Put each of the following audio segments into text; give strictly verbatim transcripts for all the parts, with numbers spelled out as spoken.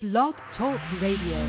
Blog Talk Radio.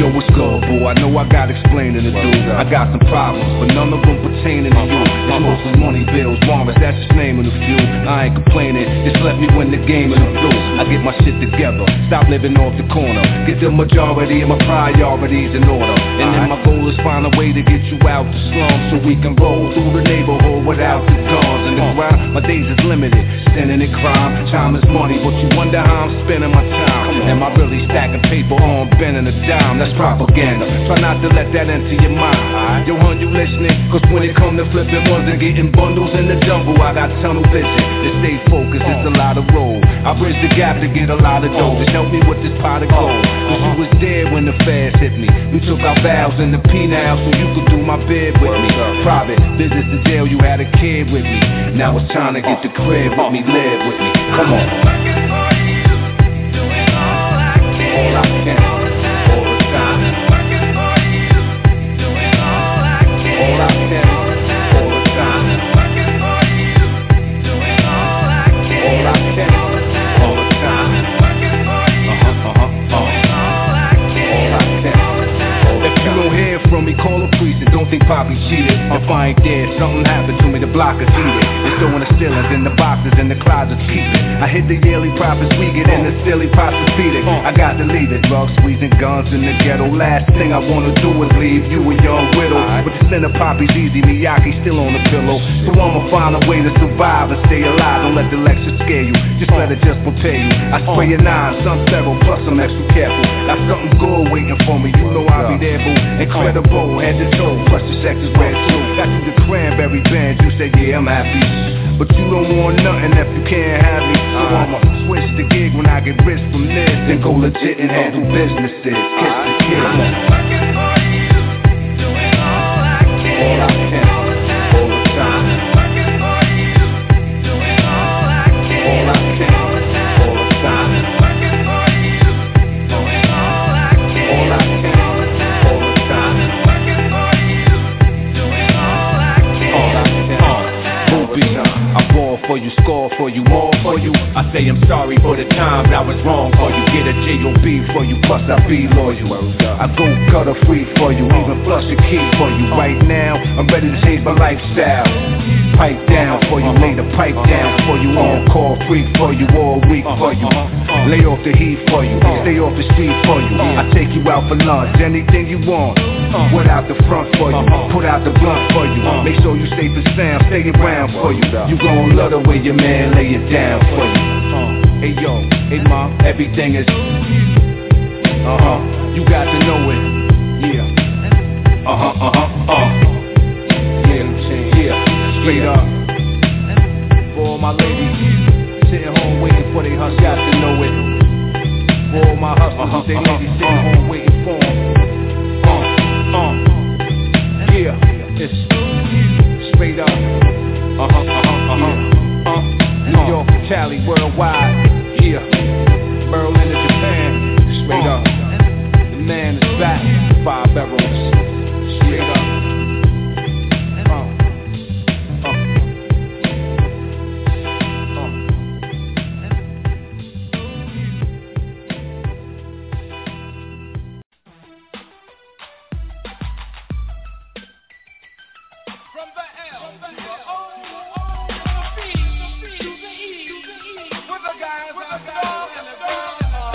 Yo, what's good, boo? I know I got explaining to do. I got some problems, but none of them pertaining to you. It's mostly money, bills, warrants, that's just naming a few. I ain't complaining, just let me win the game and I'm through. I get my shit together, stop living off the corner. Get the majority of my priorities in order. And then my goal is find a way to get you out the slums, so we can roll through the neighborhood without the guns and the grind. My days is limited, standing in crime. Time is money, but you wonder how I'm spending my time. Am I really stacking paper on bending a dime? That's propaganda, try not to let that enter your mind. Yo, hun, you listening? Cause when it come to flipping ones and getting bundles in the jungle, I got tunnel vision to stay focused, it's a lot of road. I bridge the gap to get a lot of dough. Just help me with this pot of gold. Cause you was there when the feds hit me. We took our vows in the P now, so you could do my bid with me. Private visits to jail, you had a kid with me. Now it's time to get the crib with me, live with me. Come on. All I can, all the time. All I can, all the time. All I can, all the time. Uh-huh, uh-huh, uh-huh. All I can. If you don't hear from me, call a priest and don't think Poppy cheated. If I ain't dead, something happened to me, the block is heated. It's throwing the ceilings in the boxes and the closets keep it. I hit the yearly profits, we get in the silly pots of feeding. I got to leave it, drugs, squeezing guns in the ghetto. Last thing I wanna do is leave you a young widow. But the sin of Poppy's easy, Miyake still on the pillow. So I'ma find a way to survive and stay alive. Don't let the lecture scare you, just let it just prepare you. I spray a nine, some several, plus I'm extra careful. Got something good waiting for me, you know I'll be there, boo. Incredible, head to toe, plus the sex is red too. Got you the cranberry band, you say yeah I'm happy, but you don't want nothing if you can't have me. So I'ma switch the gig when I get rich from this, then go legit and handle businesses. Kiss the kid. All I can, all the time. All I can, all the time. All I can, all the time. All I can, boobies. I ball for you, score for you, more for you. I say I'm sorry for the times I was wrong for you. Get a J O B for you, plus I be loyal. I go gutter free for you, even flush a key for you. Right now, I'm ready to change my lifestyle. Pipe down for you, lay the pipe down for you. On call free for you, all week for you. Lay off the heat for you, stay off the street for you. I take you out for lunch, anything you want. Put out the front for you, put out the blunt for you. Make sure you safe and sound, stay around for you. You gon' love the way your man lay it down for you. Hey yo, hey mom, everything is uh-huh, you got to know it. Yeah, uh-huh, uh-huh, uh Yeah, yeah, straight up. For all my ladies sitting home waiting for they hustle, got to know it. For all my hustlers, uh-huh, they ladies uh-huh, sitting uh-huh. home waiting for them. Uh, uh, yeah, it's straight up. Uh-huh, uh-huh, uh-huh, uh New York, Cali, worldwide, yeah. Berlin to Japan, straight up. The man is back, five barrels, straight up. Uh, uh. From the L to the O, to the B, to the E, with the guys out there and the girls.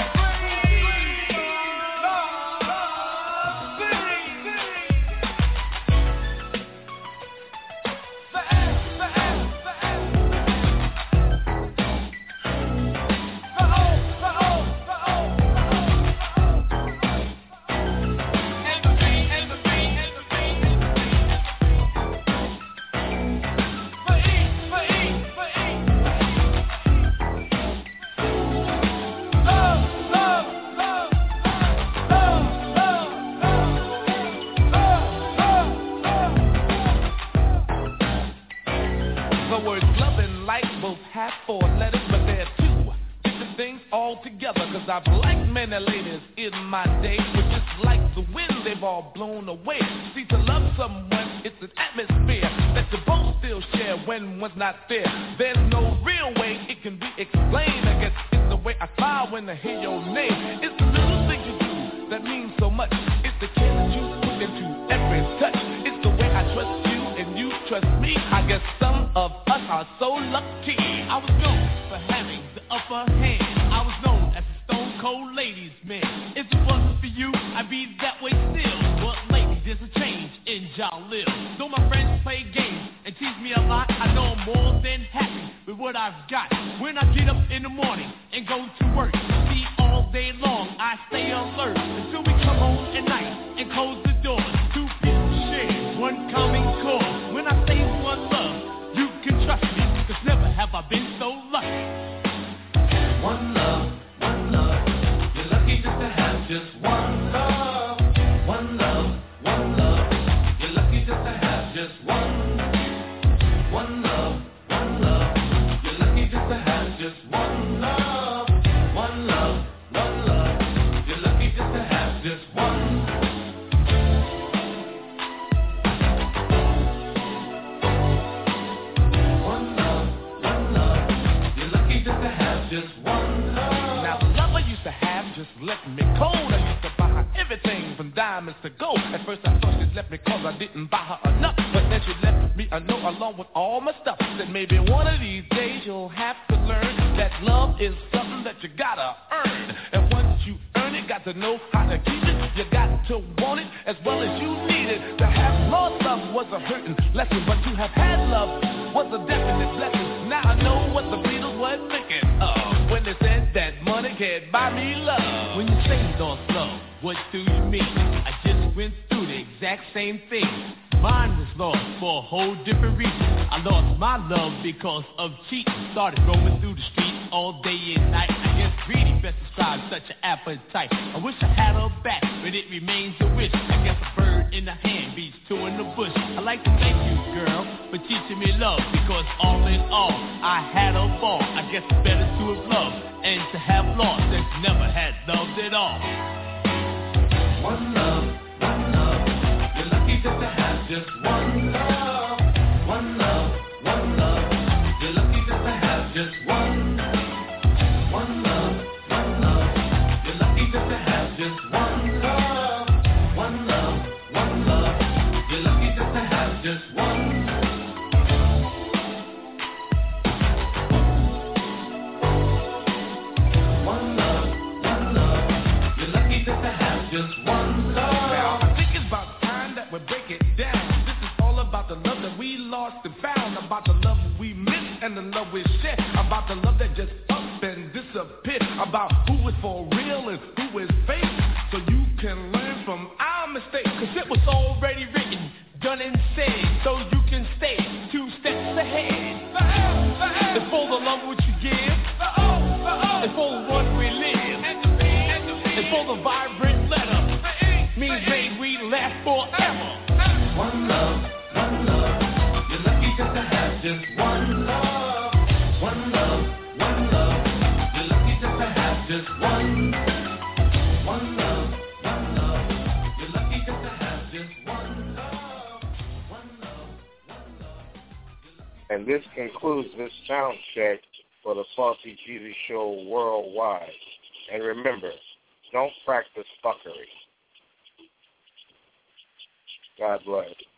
Cause I've liked many ladies in my day, but just like the wind, they've all blown away. See, to love someone, it's an atmosphere that you both still share when one's not there. There's no real way it can be explained. I guess it's the way I smile when I hear your name. It's the little things you do that mean so much. trust me, I guess some of us are so lucky. I was known for having the upper hand. I was known as a stone cold ladies man. If it wasn't for you, I'd be that way still. But lately there's a change in Jalil. Though my friends play games and tease me a lot, I know I'm more than happy with what I've got. When I get up in the morning and go to work, see all day long I stay alert until we come home at night and close the door. Two people share one common cause. When I say one love, you can trust me, cause never have I been so lucky. One love, one love, you're lucky just to have just one love. One love, one love, you're lucky just to have just one. One love, one love, you're lucky just to have just one love. One love, one love, you're lucky just to have just one. One love, one love, you're lucky just to have just one love. Now the love I used to have just left me cold. I used to buy her everything from diamonds to gold. At first I thought she left me cause I didn't buy her enough, but then she left me a note along with all my stuff. Said maybe one of these days you'll have to learn that love is something that you gotta earn. And once you earn it, got to know how to keep it. You got to want it as well as you need it. To have lost love was a hurting lesson, but to have had love was a definite blessing. Now I know what the Beatles were thinking of when they said that money can't buy me love. When you say lost love, what do you mean? I just went through the exact same thing. Mine was lost for a whole different reason. I lost my love because of cheating. Started roaming through the streets all day and night. I guess greedy best describes such an appetite. I wish I had her back, but it remains a wish. I guess a bird in the hand beats two in the bush. I like to thank you, girl, for teaching me love, because all in all, I had a ball. I guess it's better to have loved and to have lost than to never had loved at all. One love, one love, you're lucky just to have just one love. One love, one love, you're lucky just to have just one. One love, one love, you're lucky just to have just one love. One love, one love, you're lucky just to have just one. One love, one love, you're lucky just to have just one love. Now I think it's about time that we break it down. This is all about the love that we lost and found, about the love we missed and the love we shared, about the love that just up and disappeared, about who is for real and who is fake, so you can learn from our mistakes. Cause it was already written, done and said, so you can stay two steps ahead. Forever, forever. It's for the love which you give, it's for the one we live, it's for the vibrant letter, means may we last forever. One love, one love, you're lucky just to have just one love. One love, one love, you're lucky just to have just one. One love, one love, you're lucky just to have just one love. One love, one love. And this concludes this sound check for the Saucy Jeezy Show worldwide. And remember, don't practice fuckery. God bless.